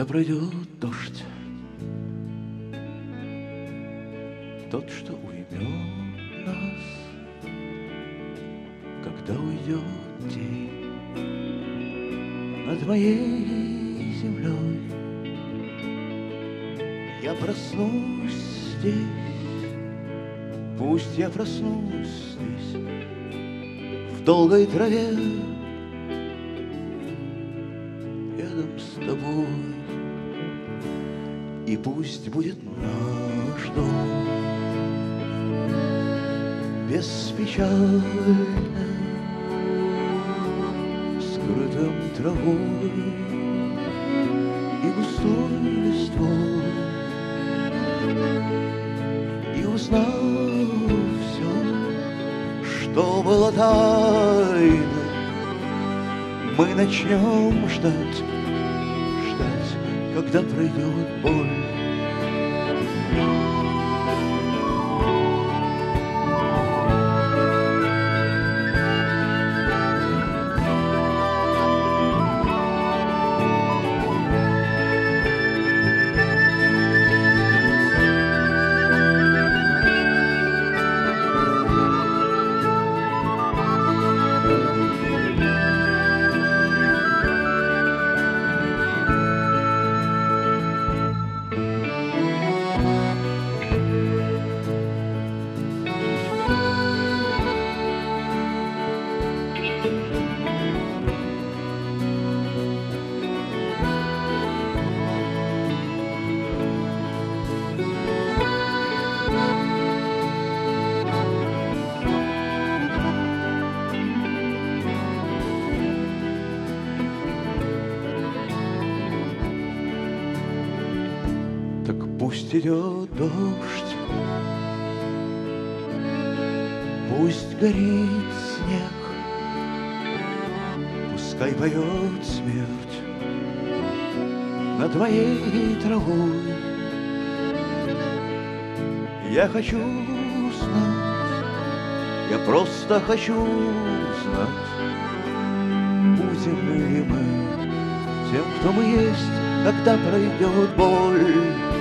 Когда пройдет дождь, тот, что уймет нас, когда уйдет день над моей землей, я проснусь здесь, пусть я проснусь здесь, в долгой траве, рядом с тобой. И пусть будет наш дом беспечальным, скрытым травой и густой листвой. И узнав все, что было тайной, мы начнем ждать, когда пройдет боль. Так пусть идет дождь, пусть горит снег, пускай поет смерть над моей травой. Я хочу знать, я просто хочу знать, будем ли мы тем, кто мы есть, когда пройдет боль.